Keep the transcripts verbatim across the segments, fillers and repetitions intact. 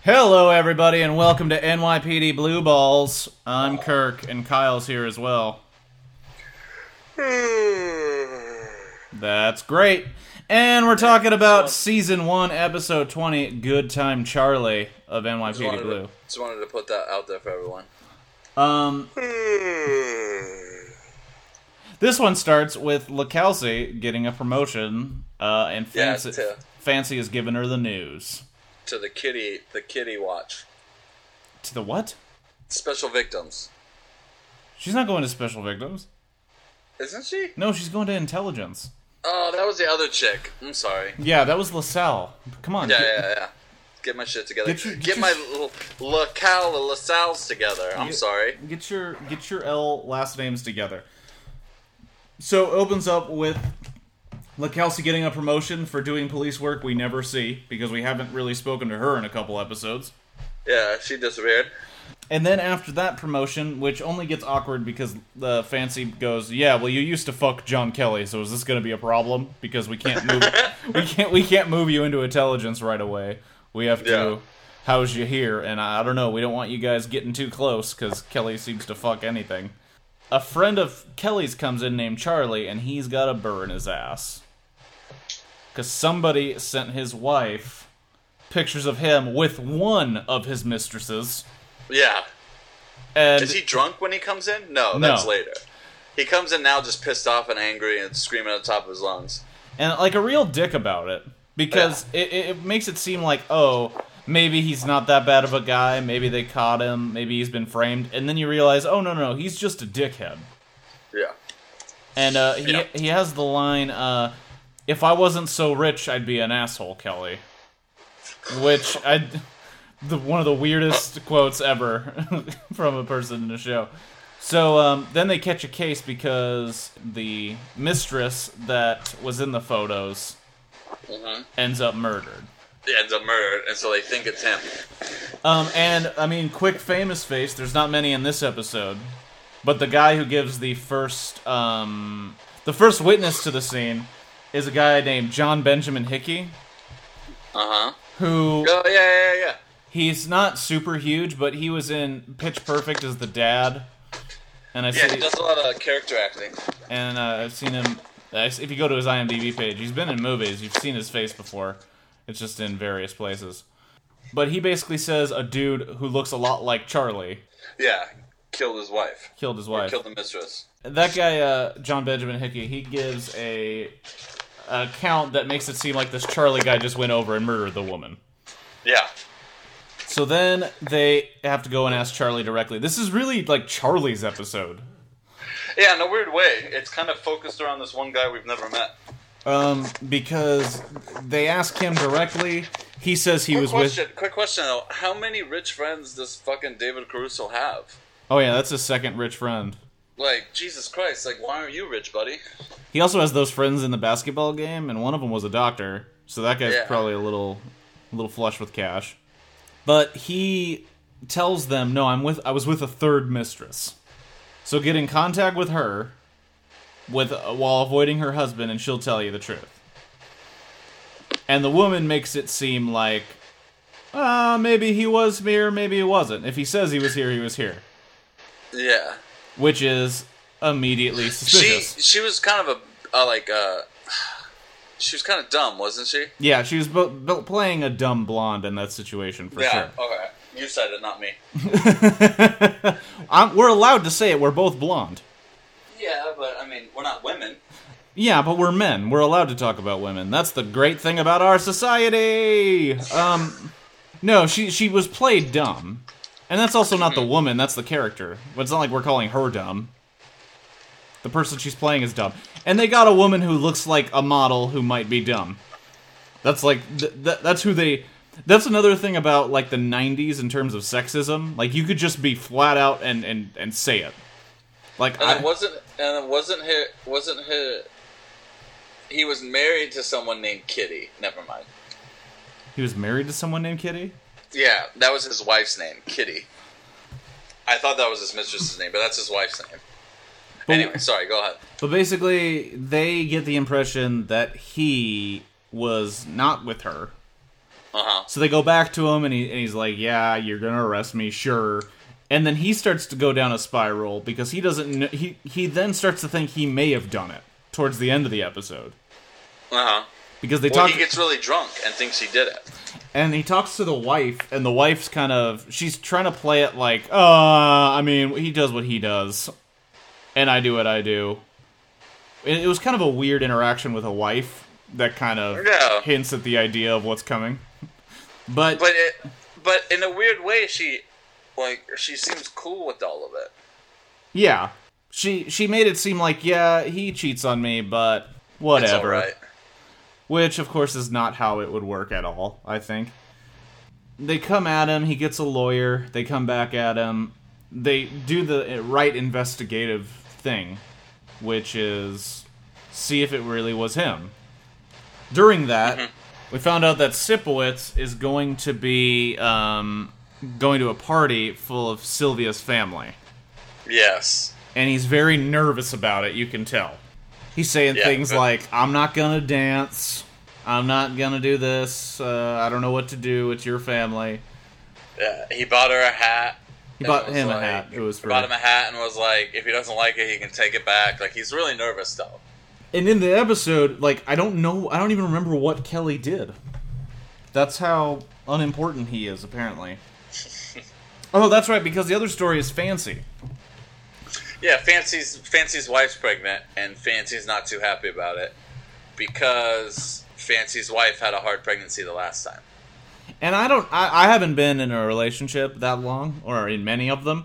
Hello, everybody, and welcome to N Y P D Blue Balls. I'm Kirk, and Kyle's here as well. That's great. And we're talking about Season one, Episode twenty, Good Time Charlie of N Y P D Blue. To, just wanted to put that out there for everyone. Um, this one starts with LaKelsey getting a promotion, uh, and Fancy, yeah, to, Fancy is giving her the news. To the kitty, the kitty watch. To the what? Special Victims. She's not going to Special Victims. Isn't she? No, she's going to Intelligence. Oh, that was the other chick. I'm sorry. Yeah, that was LaSalle. Come on. Yeah, get, yeah, yeah. Get my shit together. Get, your, get, get your, my little LaCal and LaSalle's together. I'm get, sorry. Get your get your L last names together. So it opens up with LaKelsey getting a promotion for doing police work we never see, because we haven't really spoken to her in a couple episodes. Yeah, she disappeared. And then after that promotion, which only gets awkward because the Fancy goes, "Yeah, well, you used to fuck John Kelly, so is this going to be a problem? Because we can't move, we can't, we can't move you into Intelligence right away. We have to yeah. house you here, and I, I don't know. We don't want you guys getting too close because Kelly seems to fuck anything." A friend of Kelly's comes in named Charlie, and he's got a burr in his ass because somebody sent his wife pictures of him with one of his mistresses. Yeah. And is he drunk when he comes in? No, no, that's later. He comes in now just pissed off and angry and screaming at the top of his lungs. And like a real dick about it. Because yeah. it, it makes it seem like, oh, maybe he's not that bad of a guy, maybe they caught him, maybe he's been framed, and then you realize, oh, no, no, he's just a dickhead. Yeah. And uh, he, yeah. he has the line, uh, if I wasn't so rich, I'd be an asshole, Kelly. Which, I... The, one of the weirdest quotes ever from a person in the show. So um, then they catch a case because the mistress that was in the photos mm-hmm. ends up murdered. He ends up murdered, and so they think it's him. Um, and, I mean, quick famous face, there's not many in this episode, but the guy who gives the first, um, the first witness to the scene is a guy named John Benjamin Hickey. Uh-huh. Who... Oh, yeah, yeah, yeah. He's not super huge, but he was in Pitch Perfect as the dad. And I yeah, see, he does a lot of character acting. And uh, I've seen him... If you go to his IMDb page, he's been in movies. You've seen his face before. It's just in various places. But he basically says a dude who looks a lot like Charlie. Yeah, killed his wife. Killed his wife. Or killed the mistress. That guy, uh, John Benjamin Hickey, he gives a account that makes it seem like this Charlie guy just went over and murdered the woman. Yeah. So then they have to go and ask Charlie directly. This is really like Charlie's episode. Yeah, in a weird way. It's kind of focused around this one guy we've never met. Um, because they ask him directly. He says he quick was question, with... Quick question, though. How many rich friends does fucking David Caruso have? Oh, yeah, that's his second rich friend. Like, Jesus Christ, like, why aren't you rich, buddy? He also has those friends in the basketball game, and one of them was a doctor. So that guy's yeah. probably a little, a little flush with cash. But he tells them, no, I'm with. I was with a third mistress. So get in contact with her with uh, while avoiding her husband, and she'll tell you the truth. And the woman makes it seem like, ah, uh, maybe he was here, maybe he wasn't. If he says he was here, he was here. Yeah. Which is immediately suspicious. She she was kind of a, uh, like, uh... She was kind of dumb, wasn't she? Yeah, she was bo- bo- playing a dumb blonde in that situation, for yeah, sure. Yeah, okay. You said it, not me. I'm, we're allowed to say it, we're both blonde. Yeah, but, I mean, we're not women. Yeah, but we're men. We're allowed to talk about women. That's the great thing about our society! Um, no, she she was played dumb. And that's also not the woman, that's the character. But it's not like we're calling her dumb. The person she's playing is dumb. And they got a woman who looks like a model who might be dumb. That's like, th- th- that's who they... That's another thing about, like, the nineties in terms of sexism. Like, you could just be flat out and, and, and say it. Like, and I... it wasn't, and it wasn't her, wasn't her... He was married to someone named Kitty. Never mind. He was married to someone named Kitty? Yeah, that was his wife's name, Kitty. I thought that was his mistress's name, but that's his wife's name. But, anyway, sorry, go ahead. But basically, they get the impression that he was not with her. Uh-huh. So they go back to him, and, he, and he's like, yeah, you're gonna arrest me, sure. And then he starts to go down a spiral, because he doesn't kn- he he then starts to think he may have done it, towards the end of the episode. Uh-huh. Because they well, talk- he gets really drunk and thinks he did it. And he talks to the wife, and the wife's kind of, she's trying to play it like, uh, I mean, he does what he does, and I do what I do. It, it was kind of a weird interaction with a wife that kind of yeah. hints at the idea of what's coming. But but it, but in a weird way, she like she seems cool with all of it. Yeah, she she made it seem like, yeah, he cheats on me, but whatever. It's all right. Which, of course, is not how it would work at all, I think. They come at him, he gets a lawyer, they come back at him, they do the right investigative thing, which is see if it really was him. During that, mm-hmm. we found out that Sipowicz is going to be um, going to a party full of Sylvia's family. Yes. And he's very nervous about it, you can tell. He's saying yeah, things but... like, I'm not gonna dance, I'm not gonna do this, uh, I don't know what to do, it's your family. Yeah, he bought her a hat. He bought him like, a hat, it was free. Bought him a hat and was like, if he doesn't like it, he can take it back. Like, he's really nervous, though. And in the episode, like, I don't know, I don't even remember what Kelly did. That's how unimportant he is, apparently. Oh, that's right, because the other story is Fancy. Yeah, Fancy's Fancy's wife's pregnant, and Fancy's not too happy about it because Fancy's wife had a hard pregnancy the last time. And I don't, I, I haven't been in a relationship that long, or in many of them.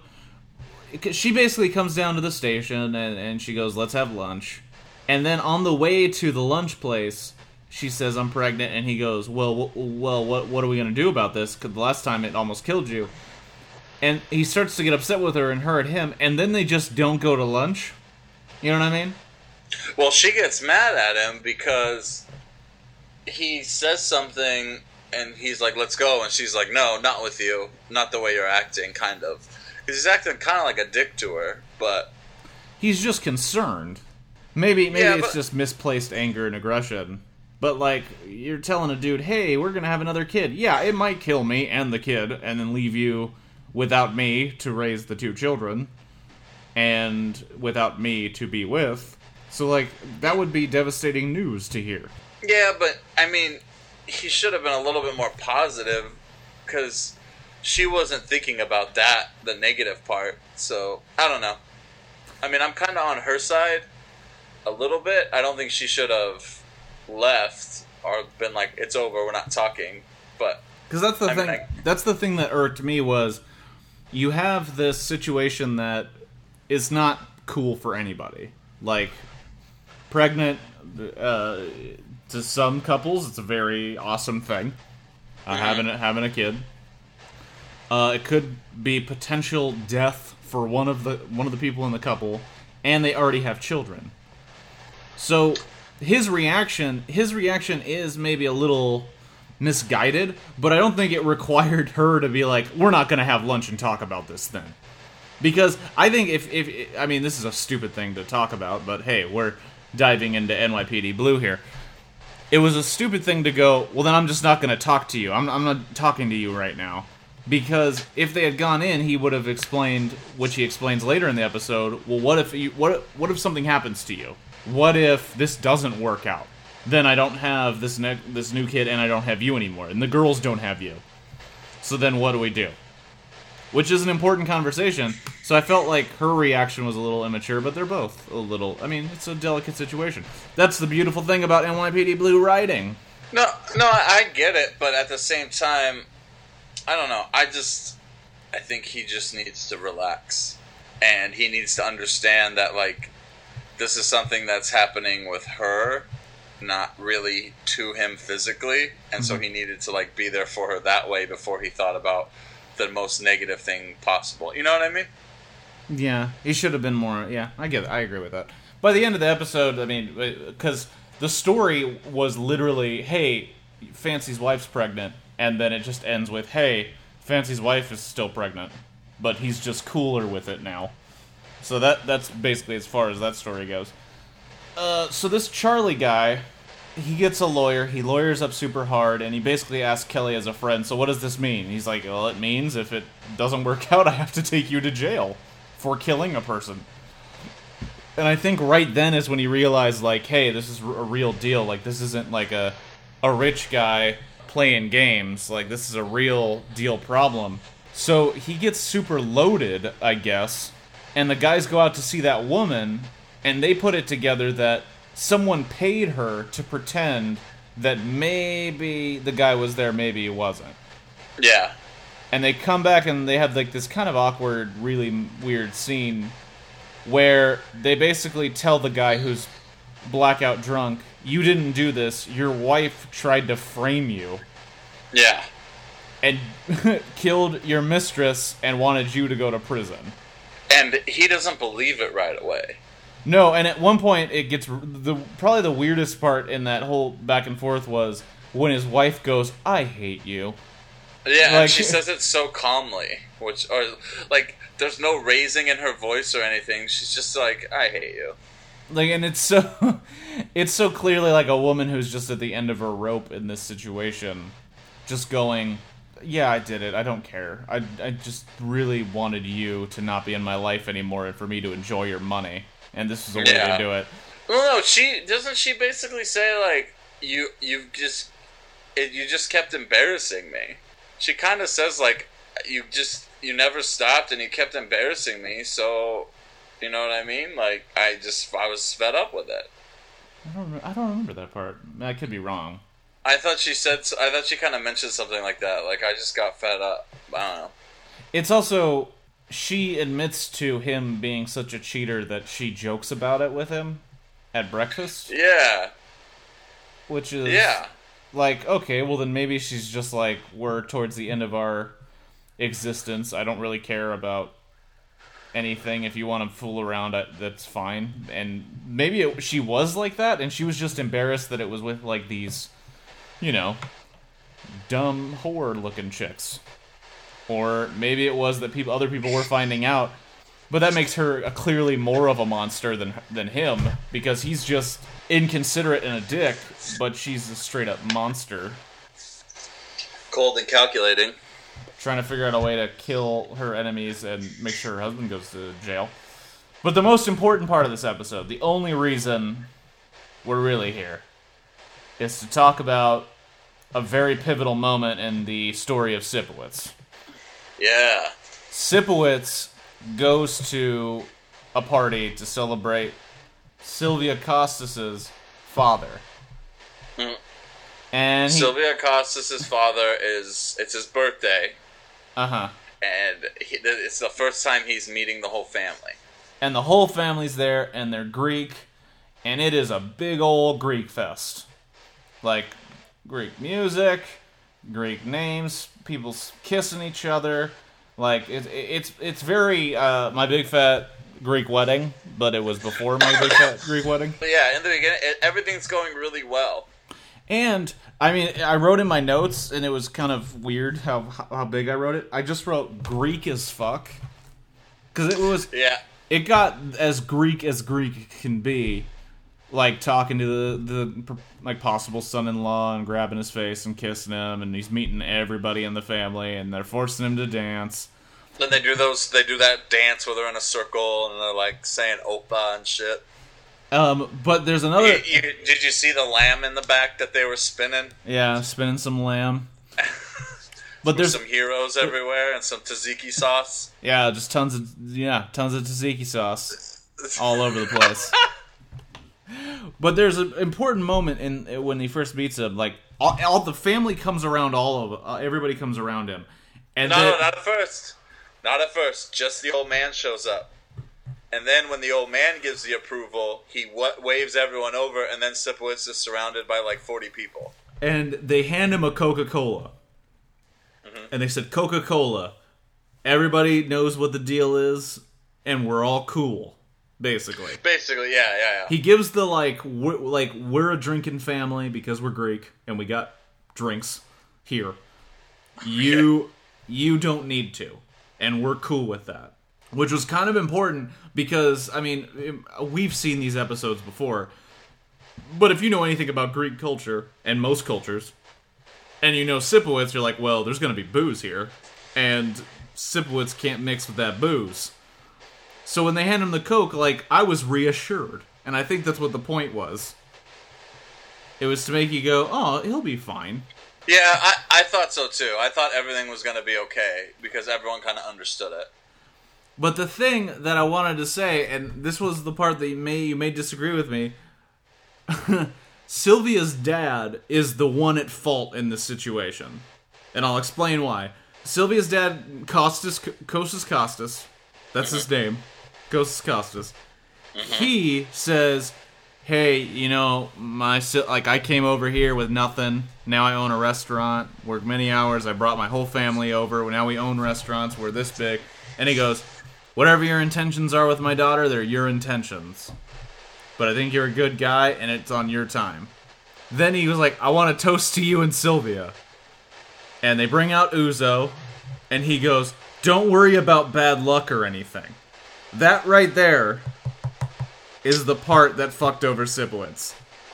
She basically comes down to the station, and, and she goes, let's have lunch. And then on the way to the lunch place, she says, I'm pregnant, and he goes, well, w- well, what what are we going to do about this? Because the last time it almost killed you. And he starts to get upset with her and her at him, and then they just don't go to lunch. You know what I mean? Well, she gets mad at him because he says something, and he's like, let's go, and she's like, no, not with you. Not the way you're acting, kind of. Because he's acting kind of like a dick to her, but... He's just concerned. Maybe maybe yeah, it's but... just misplaced anger and aggression. But, like, you're telling a dude, hey, we're going to have another kid. Yeah, it might kill me and the kid, and then leave you... without me to raise the two children, and without me to be with. So, like, that would be devastating news to hear. Yeah, but, I mean, he should have been a little bit more positive, because she wasn't thinking about that, the negative part, so, I don't know. I mean, I'm kind of on her side, a little bit. I don't think she should have left, or been like, it's over, we're not talking, but... Because that's the I thing, mean, I... that's the thing that irked me was... You have this situation that is not cool for anybody. Like, pregnant, uh, to some couples, it's a very awesome thing. Uh, mm-hmm. Having a, having a kid. Uh, it could be potential death for one of the one of the people in the couple, and they already have children. So his reaction, his reaction is maybe a little misguided, but I don't think it required her to be like, we're not going to have lunch and talk about this then. Because I think if, if, I mean, this is a stupid thing to talk about, but hey, we're diving into N Y P D Blue here. It was a stupid thing to go, well then I'm just not going to talk to you. I'm, I'm not talking to you right now. Because if they had gone in, he would have explained, which he explains later in the episode, well what if you, what, what if something happens to you? What if this doesn't work out? Then I don't have this ne- this new kid, and I don't have you anymore, and the girls don't have you. So then what do we do? Which is an important conversation, so I felt like her reaction was a little immature, but they're both a little... I mean, it's a delicate situation. That's the beautiful thing about N Y P D Blue writing. No, no, I get it, but at the same time, I don't know, I just... I think he just needs to relax. And he needs to understand that, like, this is something that's happening with her... not really to him physically, and mm-hmm. so he needed to like be there for her that way before he thought about the most negative thing possible. You know what I mean? Yeah, he should have been more. Yeah, I get it. I agree with that. By the end of the episode, I mean, because the story was literally, hey, Fancy's wife's pregnant, and then it just ends with, hey, Fancy's wife is still pregnant, but he's just cooler with it now. So that that's basically as far as that story goes. Uh, so this Charlie guy, he gets a lawyer, he lawyers up super hard, and he basically asks Kelly as a friend, so what does this mean? He's like, well, it means if it doesn't work out, I have to take you to jail for killing a person. And I think right then is when he realized, like, hey, this is a real deal. Like, this isn't like a, a rich guy playing games. Like, this is a real deal problem. So he gets super loaded, I guess, and the guys go out to see that woman, and they put it together that someone paid her to pretend that maybe the guy was there, maybe he wasn't. Yeah. And they come back and they have like this kind of awkward, really weird scene where they basically tell the guy who's blackout drunk, you didn't do this, your wife tried to frame you. Yeah. And killed your mistress and wanted you to go to prison. And he doesn't believe it right away. No, and at one point it gets the probably the weirdest part in that whole back and forth was when his wife goes, "I hate you." Yeah, like, and she says it so calmly, which or like there's no raising in her voice or anything. She's just like, "I hate you." Like, and it's so it's so clearly like a woman who's just at the end of her rope in this situation, just going, yeah, I did it. I don't care. I, I just really wanted you to not be in my life anymore and for me to enjoy your money. And this is a way yeah. to do it. Well, no, she doesn't. She basically say like, "You, you just, it, you just kept embarrassing me." She kind of says like, "You just, you never stopped, and you kept embarrassing me." So, you know what I mean? Like, I just, I was fed up with it. I don't, I don't remember that part. I could be wrong. I thought she said. I thought she kind of mentioned something like that. Like, I just got fed up. I don't know. It's also, she admits to him being such a cheater that she jokes about it with him at breakfast. Yeah. Which is, yeah. like, okay, well then maybe she's just like, we're towards the end of our existence. I don't really care about anything. If you want to fool around, that's fine. And maybe it, she was like that, and she was just embarrassed that it was with, like, these, you know, dumb whore-looking chicks. Or maybe it was that people, other people were finding out. But that makes her a clearly more of a monster than than him, because he's just inconsiderate and a dick, but she's a straight-up monster. Cold and calculating. Trying to figure out a way to kill her enemies and make sure her husband goes to jail. But the most important part of this episode, the only reason we're really here, is to talk about a very pivotal moment in the story of Sipowicz. Yeah. Sipowicz goes to a party to celebrate Sylvia Costas's father. Mm. And he, Sylvia Costas's father is, it's his birthday. Uh-huh. And he, it's the first time he's meeting the whole family. And the whole family's there, and they're Greek, and it is a big old Greek fest. Like, Greek music, Greek names, people kissing each other. Like, it, it, it's it's very uh, My Big Fat Greek Wedding, but it was before My Big Fat Greek Wedding. But yeah, in the beginning, it, everything's going really well. And, I mean, I wrote in my notes, and it was kind of weird how how big I wrote it. I just wrote Greek as fuck. Because it was... Yeah. It got as Greek as Greek can be. Like, talking to the, the like possible son-in-law and grabbing his face and kissing him, and he's meeting everybody in the family, and they're forcing him to dance. Then they do those. They do that dance where they're in a circle and they're like saying "Opa" and shit. Um, but there's another. You, you, did you see the lamb in the back that they were spinning? Yeah, spinning some lamb. But there's some heroes everywhere and some tzatziki sauce. Yeah, just tons of yeah, tons of tzatziki sauce all over the place. But there's an important moment in when he first meets him. Like all, all the family comes around, all of uh, everybody comes around him. And no, then, no, not at first. Not at first. Just the old man shows up, and then when the old man gives the approval, he w- waves everyone over, and then Sipowicz is surrounded by like forty people. And they hand him a Coca-Cola, mm-hmm. and they said, "Coca-Cola, everybody knows what the deal is, and we're all cool." Basically. Basically, yeah, yeah, yeah. He gives the, like, we're, like, we're a drinking family because we're Greek, and we got drinks here. You, you don't need to, and we're cool with that. Which was kind of important because, I mean, we've seen these episodes before. But if you know anything about Greek culture, and most cultures, and you know Sipowicz, you're like, well, there's going to be booze here, and Sipowicz can't mix with that booze. So when they hand him the Coke, like, I was reassured. And I think that's what the point was. It was to make you go, oh, he'll be fine. Yeah, I, I thought so too. I thought everything was going to be okay, because everyone kind of understood it. But the thing that I wanted to say, and this was the part that you may, you may disagree with me, Sylvia's dad is the one at fault in this situation. And I'll explain why. Sylvia's dad, Costas, Kostas Costas, that's his name, Kostas Costas, he says, hey, you know, my like I came over here with nothing. Now I own a restaurant. Worked many hours. I brought my whole family over. Now we own restaurants. We're this big. And he goes, whatever your intentions are with my daughter, they're your intentions. But I think you're a good guy, and it's on your time. Then he was like, I want to toast to you and Sylvia. And they bring out Uzo, and he goes, don't worry about bad luck or anything. That right there is the part that fucked over Sipowicz.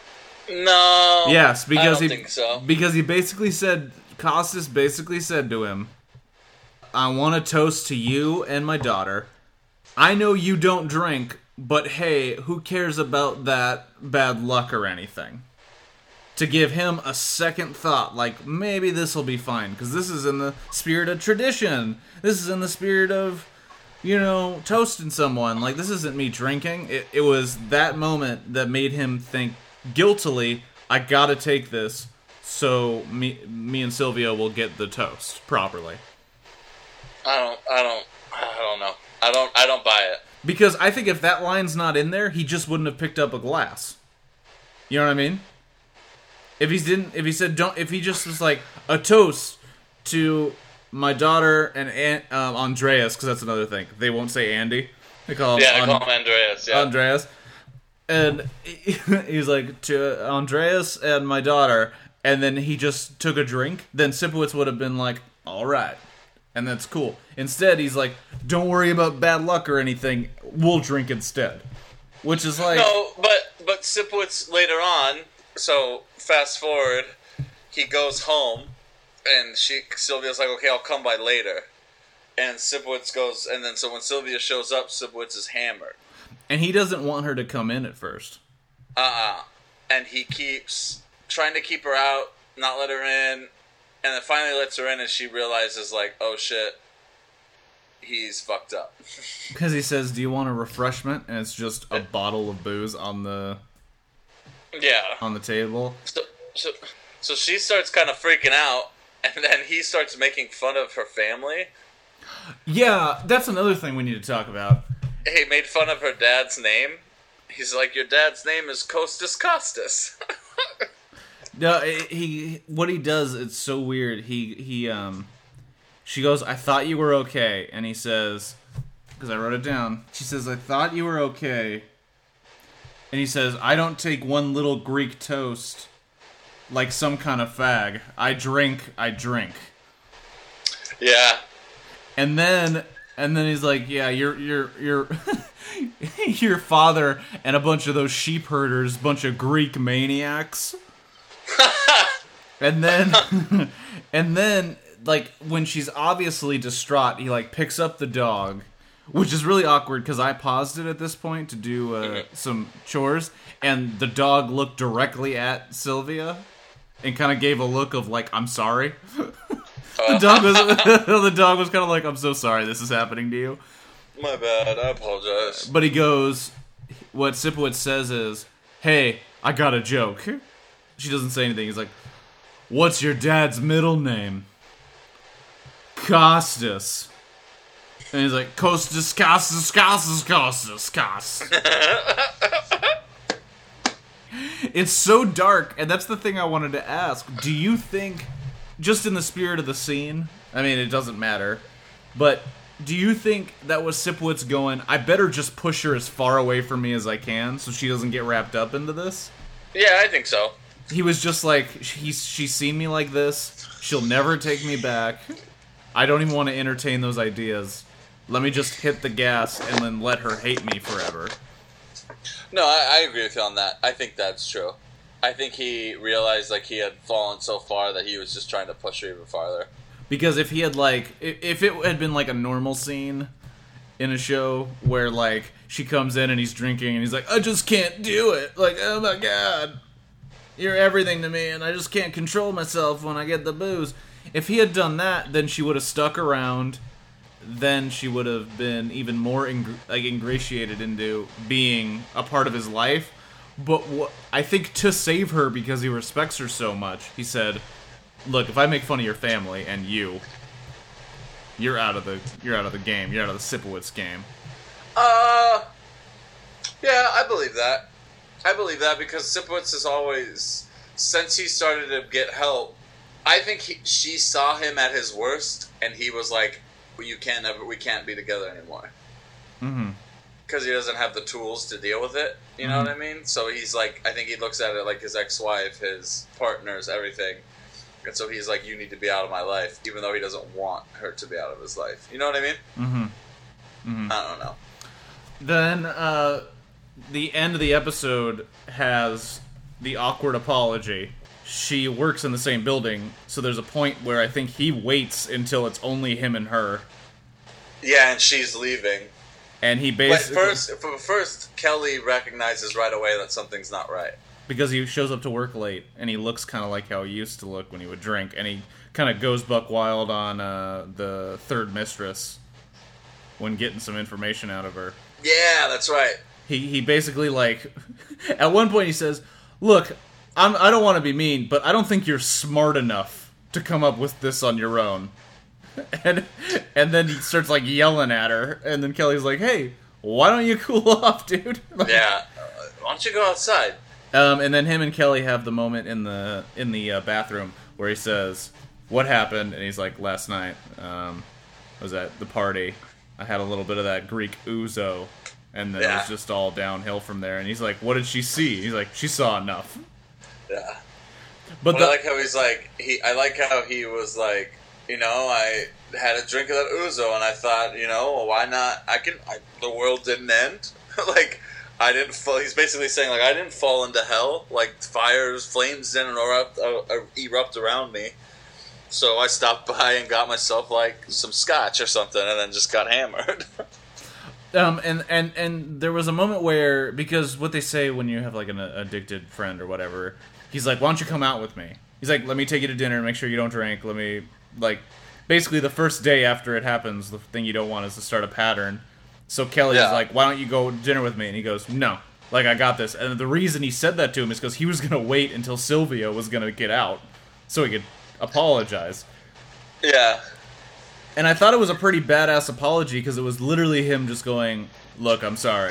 No. Yes, because I don't he think so. because he basically said, Costas basically said to him, I want to toast to you and my daughter. I know you don't drink, but hey, who cares about that bad luck or anything? To give him a second thought, like, maybe this will be fine, because this is in the spirit of tradition. This is in the spirit of, you know, toasting someone. Like, this isn't me drinking. It, it was that moment that made him think guiltily, I gotta take this, so me, me and Sylvia will get the toast properly. I don't, I don't, I don't know. I don't, I don't buy it. Because I think if that line's not in there, he just wouldn't have picked up a glass. You know what I mean? If he didn't, if he said don't, if he just was like a toast to my daughter and An- um, Andreas, because that's another thing. They won't say Andy. They call him, yeah, they An- call him Andreas. Yeah, Andreas. And he's like to Andreas and my daughter, and then he just took a drink. Then Sipowicz would have been like, all right. And that's cool. Instead, he's like, don't worry about bad luck or anything. We'll drink instead. Which is like... No, but, but Sipowicz later on, so fast forward, he goes home, and she Sylvia's like, okay, I'll come by later. And Sipowicz goes, and then so when Sylvia shows up, Sipowicz is hammered. And he doesn't want her to come in at first. Uh-uh. And he keeps trying to keep her out, not let her in. And then finally lets her in, and she realizes, like, oh shit, he's fucked up. Because he says, do you want a refreshment? And it's just a bottle of booze on the yeah on the table. So, so, so she starts kind of freaking out, and then he starts making fun of her family. Yeah, that's another thing we need to talk about. He made fun of her dad's name. He's like, your dad's name is Kostas Costas. No, he what he does, it's so weird. He he um she goes, I thought you were okay, and he says, because I wrote it down. She says, I thought you were okay. And he says, I don't take one little Greek toast like some kind of fag. I drink, I drink. Yeah. And then and then he's like, yeah, your your your your father and a bunch of those sheep herders, bunch of Greek maniacs. And then, and then, like, when she's obviously distraught, he, like, picks up the dog, which is really awkward, because I paused it at this point to do uh, mm-hmm. some chores, and the dog looked directly at Sylvia, and kind of gave a look of, like, I'm sorry. the dog was, the dog was kind of like, I'm so sorry this is happening to you. My bad, I apologize. But he goes, what Sipowicz says is, hey, I got a joke. She doesn't say anything. He's like, what's your dad's middle name? Costas. And he's like, Kostas, Costas, Costas, Costas, Costas. It's so dark, and that's the thing I wanted to ask. Do you think, just in the spirit of the scene, I mean, it doesn't matter, but do you think that was Sipowicz going, I better just push her as far away from me as I can so she doesn't get wrapped up into this? Yeah, I think so. He was just like, he's, she's seen me like this. She'll never take me back. I don't even want to entertain those ideas. Let me just hit the gas and then let her hate me forever. No, I, I agree with you on that. I think that's true. I think he realized like he had fallen so far that he was just trying to push her even farther. Because if he had like, if it had been like a normal scene in a show where like she comes in and he's drinking and he's like, I just can't do it. Like, oh my god, you're everything to me and I just can't control myself when I get the booze. If he had done that, then she would have stuck around. Then she would have been even more ing- like ingratiated into being a part of his life. But wh- I think to save her, because he respects her so much, he said, look, if I make fun of your family and you, you're out of the you're out of the game. You're out of the Sipowicz game. Uh, yeah, I believe that. I believe that because Sipowicz is always, since he started to get help, I think he, she saw him at his worst, and he was like, well, "You can't ever, we can't be together anymore." Mm-hmm. Because he doesn't have the tools to deal with it. You know mm-hmm. what I mean? So he's like, I think he looks at it like his ex-wife, his partners, everything. And so he's like, you need to be out of my life, even though he doesn't want her to be out of his life. You know what I mean? Mm-hmm. Mm-hmm. I don't know. Then, uh, the end of the episode has the awkward apology. She works in the same building, so there's a point where I think he waits until it's only him and her. Yeah, and she's leaving. And he basically... But first, first, Kelly recognizes right away that something's not right. Because he shows up to work late, and he looks kind of like how he used to look when he would drink, and he kind of goes buck wild on uh, the third mistress when getting some information out of her. Yeah, that's right. He he basically, like, at one point he says, look, I'm, I don't want to be mean, but I don't think you're smart enough to come up with this on your own. And and then he starts, like, yelling at her, and then Kelly's like, hey, why don't you cool off, dude? Like, yeah, uh, why don't you go outside? Um, and then him and Kelly have the moment in the in the uh, bathroom where he says, what happened? And he's like, last night, um, I was at the party, I had a little bit of that Greek ouzo, and then yeah. it was just all downhill from there. And he's like, what did she see? He's like, she saw enough. Yeah. But, but the- I like how he's like, he. I like how he was like, you know, I had a drink of that ouzo, and I thought, you know, well, why not? I can. I, the world didn't end. Like, I didn't fall. He's basically saying, like, I didn't fall into hell. Like, fires, flames didn't erupt, uh, erupt around me. So I stopped by and got myself, like, some scotch or something, and then just got hammered. um, and, and, and there was a moment where, because what they say when you have, like, an addicted friend or whatever, he's like, why don't you come out with me? He's like, let me take you to dinner, make sure you don't drink, let me, like, basically the first day after it happens, the thing you don't want is to start a pattern. So Kelly's yeah. like, why don't you go to dinner with me? And he goes, no, like, I got this. And the reason he said that to him is because he was going to wait until Sylvia was going to get out so he could apologize. Yeah. And I thought it was a pretty badass apology because it was literally him just going, look, I'm sorry.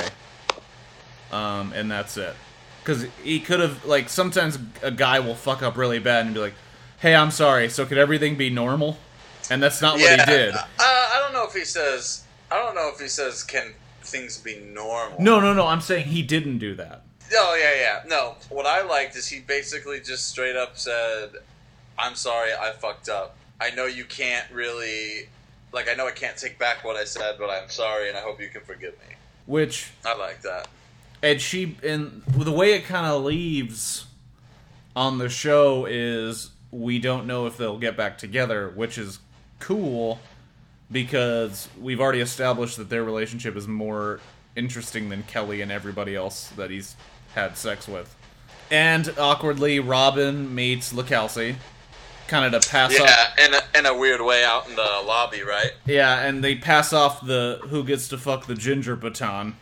Um, and that's it. Because he could have, like, sometimes a guy will fuck up really bad and be like, hey, I'm sorry, so could everything be normal? And that's not yeah, what he did. Uh, I don't know if he says... I don't know if he says, can things be normal? No, no, no, I'm saying he didn't do that. Oh, yeah, yeah. No, what I liked is he basically just straight up said, I'm sorry, I fucked up. I know you can't really... Like, I know I can't take back what I said, but I'm sorry, and I hope you can forgive me. Which... I like that. And she... And the way it kind of leaves on the show is we don't know if they'll get back together, which is cool... Because we've already established that their relationship is more interesting than Kelly and everybody else that he's had sex with. And, awkwardly, Robin meets LaKelsey, kind of to pass yeah, off... Yeah, in a, in a weird way out in the lobby, right? Yeah, and they pass off the who gets to fuck the ginger baton.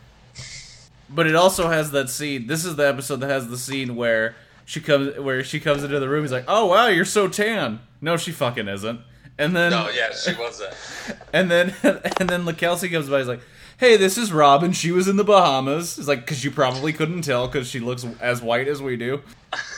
But it also has that scene... This is the episode that has the scene where she comes where she comes into the room, he's like, oh, wow, you're so tan. No, she fucking isn't. And then, no, yeah, she wasn't. And then, and then LaKelsey comes by. He's like, "Hey, this is Robin. She was in the Bahamas." He's like, "Because you probably couldn't tell because she looks as white as we do."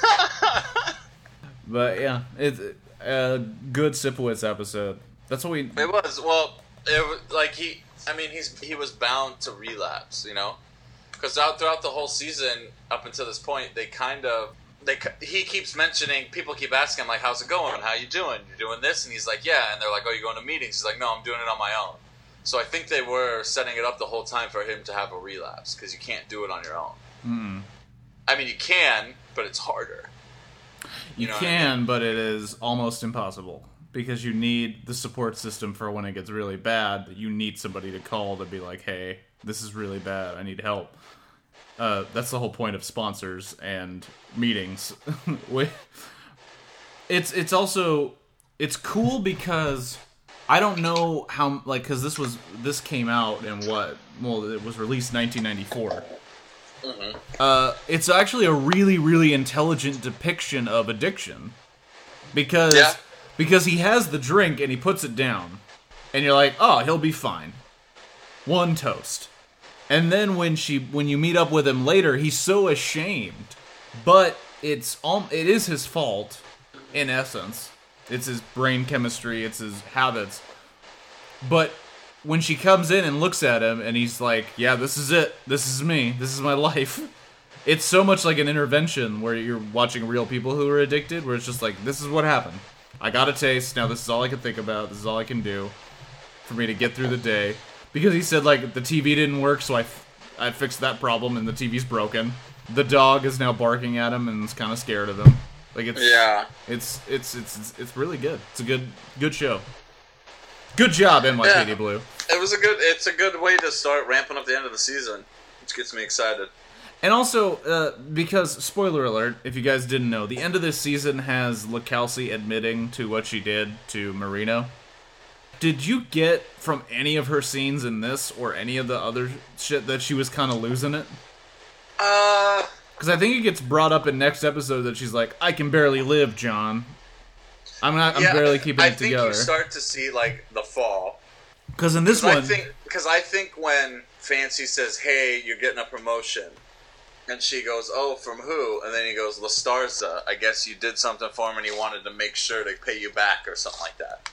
But yeah, it's a good Sipowicz episode. That's what we. It was well. It was like he. I mean, he's he was bound to relapse, you know, because out throughout the whole season up until this point, they kind of. They, he keeps mentioning, people keep asking him, like, how's it going? How you doing? You're doing this? And he's like, yeah. And they're like, oh, you're going to meetings? He's like, no, I'm doing it on my own. So I think they were setting it up the whole time for him to have a relapse, because you can't do it on your own. Mm. I mean, you can, but it's harder. You, you know can, I mean? but it is almost impossible. Because you need the support system for when it gets really bad. You need somebody to call to be like, hey, this is really bad, I need help. Uh, that's the whole point of sponsors and meetings. it's it's also it's cool because I don't know how, like, because this was this came out in what? Well, it was released nineteen ninety-four. Mm-hmm. Uh, it's actually a really really intelligent depiction of addiction because yeah. because he has the drink and he puts it down, and you're like, oh, he'll be fine. One toast. And then when she, when you meet up with him later, he's so ashamed. But it's um, it is his fault, in essence. It's his brain chemistry, it's his habits. But when she comes in and looks at him, and he's like, yeah, this is it. This is me. This is my life. It's so much like an intervention where you're watching real people who are addicted, where it's just like, this is what happened. I got a taste, now this is all I can think about, this is all I can do for me to get through the day. Because he said, like, the T V didn't work, so I, f- I fixed that problem, and the T V's broken. The dog is now barking at him, and is kind of scared of him. Like, it's, yeah. it's, it's, it's, it's, it's really good. It's a good, good show. Good job, N Y P D yeah. Blue. It was a good, it's a good way to start ramping up the end of the season, which gets me excited. And also, uh, because, spoiler alert, if you guys didn't know, the end of this season has LaKelsey admitting to what she did to Marino. Did you get from any of her scenes in this or any of the other shit that she was kind of losing it? Uh... Because I think it gets brought up in next episode that she's like, I can barely live, John. I'm not. I'm yeah, barely keeping I it together. I think you start to see, like, the fall. Because in this Cause one... I think, because I think when Fancy says, hey, you're getting a promotion, and she goes, oh, from who? And then he goes, La Starza. I guess you did something for him and he wanted to make sure to pay you back or something like that.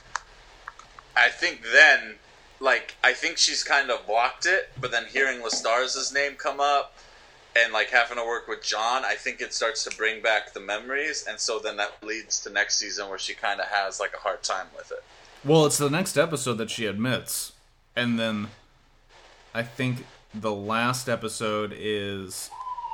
I think then, like, I think she's kind of blocked it, but then hearing La Starza's name come up and, like, having to work with John, I think it starts to bring back the memories, and so then that leads to next season where she kind of has, like, a hard time with it. Well, it's the next episode that she admits, and then I think the last episode is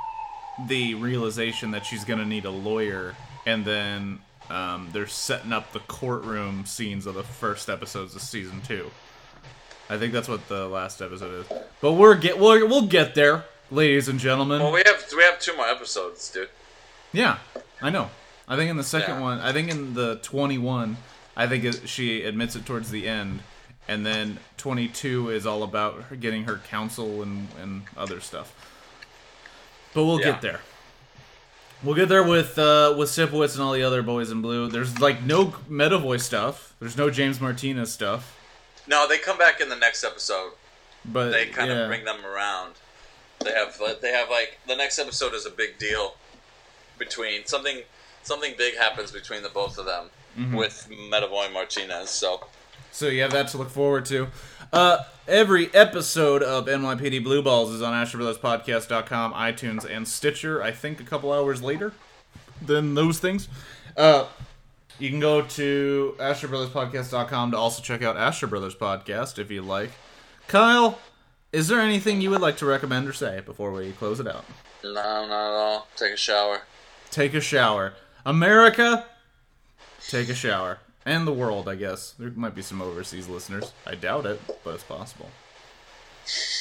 the realization that she's going to need a lawyer, and then... Um, they're setting up the courtroom scenes of the first episodes of season two. I think that's what the last episode is. But we're get we'll, we'll get there, ladies and gentlemen. Well, we have we have two more episodes, dude. Yeah, I know. I think in the second Yeah. one, I think in the twenty-one, I think it, she admits it towards the end, and then twenty-two is all about her getting her counsel and, and other stuff. But we'll Yeah. get there. We'll get there with uh, with Sipowicz and all the other boys in blue. There's, like, no Meta Voice stuff. There's no James Martinez stuff. No, they come back in the next episode. But They kind yeah. of bring them around. They have, they have like, the next episode is a big deal between, something something big happens between the both of them Mm-hmm. with Medavoy Martinez, so... So you have that to look forward to. Uh, every episode of N Y P D Blue Balls is on Asher Brothers Podcast dot com, iTunes, and Stitcher, I think a couple hours later than those things. Uh, you can go to Asher Brothers Podcast dot com to also check out Asher Brothers Podcast if you like. Kyle, is there anything you would like to recommend or say before we close it out? No, not at all. Take a shower. Take a shower. America, take a shower. And the world, I guess. There might be some overseas listeners. I doubt it, but it's possible.